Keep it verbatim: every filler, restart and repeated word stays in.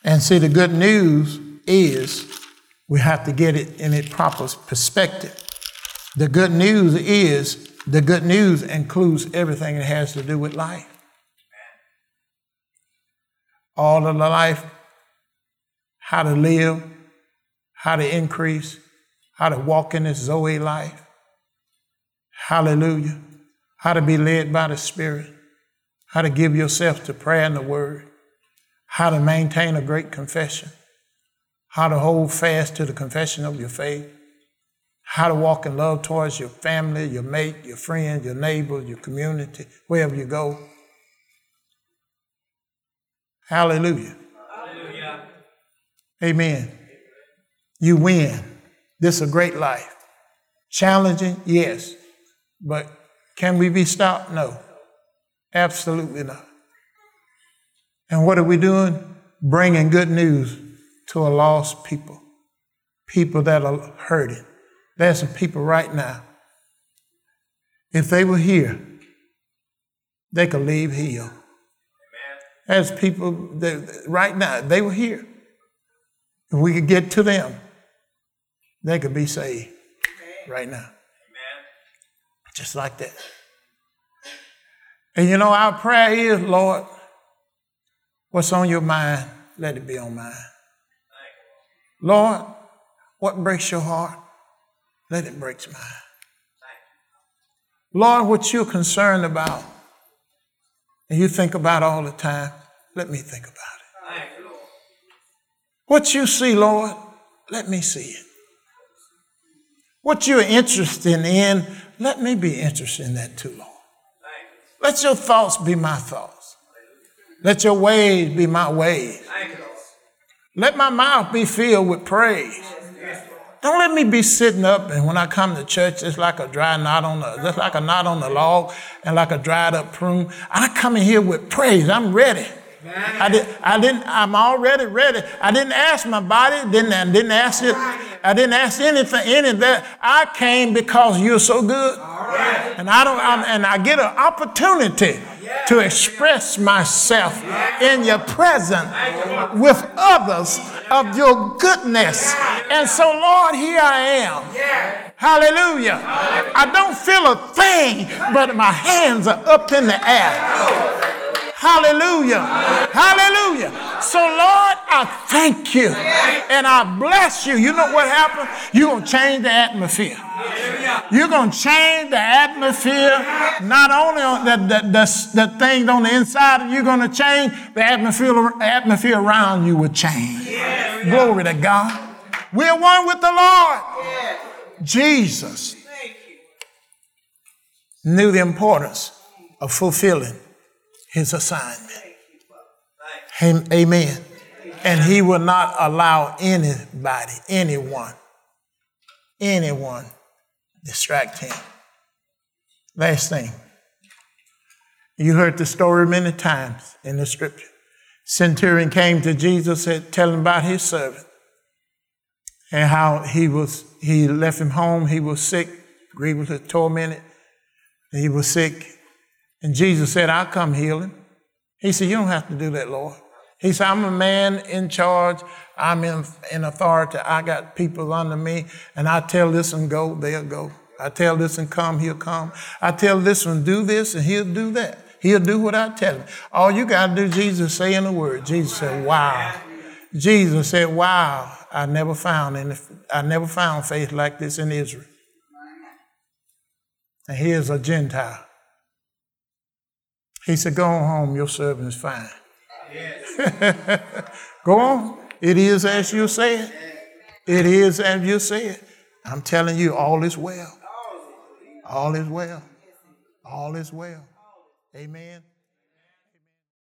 And see, the good news is we have to get it in its proper perspective. The good news is, the good news includes everything that has to do with life. All of the life, how to live, how to increase, how to walk in this Zoe life. Hallelujah. How to be led by the Spirit. How to give yourself to prayer and the Word. How to maintain a great confession. How to hold fast to the confession of your faith. How to walk in love towards your family, your mate, your friend, your neighbor, your community, wherever you go. Hallelujah. Hallelujah. Amen. You win. This is a great life. Challenging, yes. But can we be stopped? No. Absolutely not. And what are we doing? Bringing good news to a lost people. People that are hurting. There's some people right now. If they were here, they could leave healed. There's people that right now, they were here. If we could get to them, they could be saved right now. Just like that. And you know, our prayer is, Lord, what's on your mind, let it be on mine. Lord, what breaks your heart, let it break mine. Lord, what you're concerned about and you think about all the time, let me think about it. What you see, Lord, let me see it. What you're interested in, let me be interested in that too, Lord. Let your thoughts be my thoughts. Let your ways be my ways. Let my mouth be filled with praise. Don't let me be sitting up and when I come to church, it's like a dry knot on the, just like a knot on the log and like a dried up prune. I come in here with praise. I'm ready. I, did, I didn't, I'm already ready. I didn't ask my body, didn't, I didn't ask it. I didn't ask anything, any of that. I came because you're so good. And I don't, I'm, and I get an opportunity to express myself in your presence with others of your goodness. And so, Lord, here I am. Hallelujah. I don't feel a thing, but my hands are up in the air. Hallelujah. Hallelujah. So, Lord, I thank you and I bless you. You know what happened? You're going to change the atmosphere. You're going to change the atmosphere. Not only on the, the, the, the things on the inside, you're going to change the atmosphere, atmosphere around you will change. Glory to God. We're one with the Lord. Jesus knew the importance of fulfilling his assignment. Amen. And he will not allow anybody, anyone, anyone distract him. Last thing. You heard the story many times in the scripture. Centurion came to Jesus, said, tell him about his servant and how he was, he left him home. He was sick, grievously tormented. He was sick. And Jesus said, I'll come heal him. He said, you don't have to do that, Lord. He said, I'm a man in charge. I'm in, in authority. I got people under me. And I tell this one go, they'll go. I tell this one come, he'll come. I tell this one do this, and he'll do that. He'll do what I tell him. All you got to do, Jesus say in a word. Jesus said, wow. Jesus said, wow, I never found any, I never found faith like this in Israel. And here's a Gentile. He said, go on home, your servant is fine. Yes. Go on. It is as you said. It is as you said. I'm telling you, all is well. All is well. All is well. Amen.